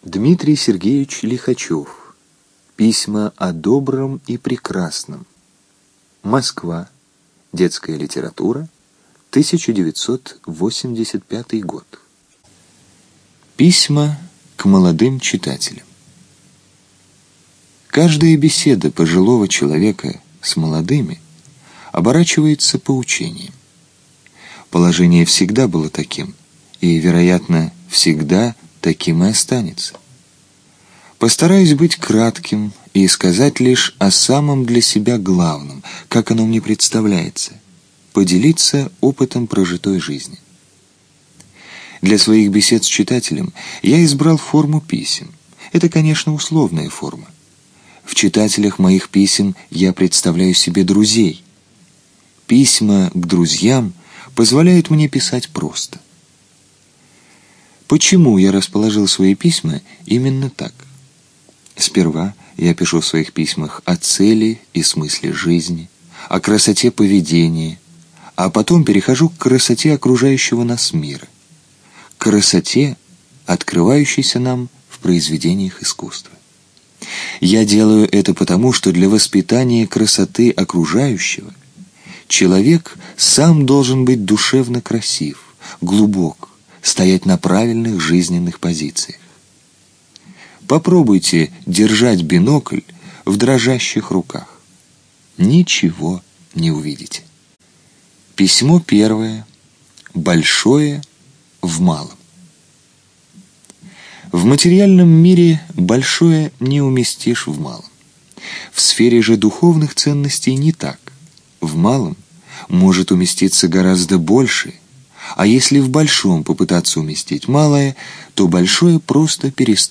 Дмитрий Сергеевич Лихачев. Письма о добром и прекрасном. Москва. Детская литература. 1985 год. Письма к молодым читателям. Каждая беседа пожилого человека с молодыми оборачивается поучением. Положение всегда было таким, и, вероятно, всегда таким и останется. Постараюсь быть кратким и сказать лишь о самом для себя главном, как оно мне представляется, поделиться опытом прожитой жизни. Для своих бесед с читателем я избрал форму писем. Это, конечно, условная форма. В читателях моих писем я представляю себе друзей. Письма к друзьям позволяют мне писать просто. Почему я расположил свои письма именно так? Сперва я пишу в своих письмах о цели и смысле жизни, о красоте поведения, а потом перехожу к красоте окружающего нас мира, к красоте, открывающейся нам в произведениях искусства. Я делаю это потому, что для воспитания красоты окружающего человек сам должен быть душевно красив, глубок, стоять на правильных жизненных позициях. Попробуйте держать бинокль в дрожащих руках. Ничего не увидите. Письмо первое. Большое в малом. В материальном мире большое не уместишь в малом. В сфере же духовных ценностей не так. В малом может уместиться гораздо больше, а если в большом попытаться уместить малое, то большое просто перестанет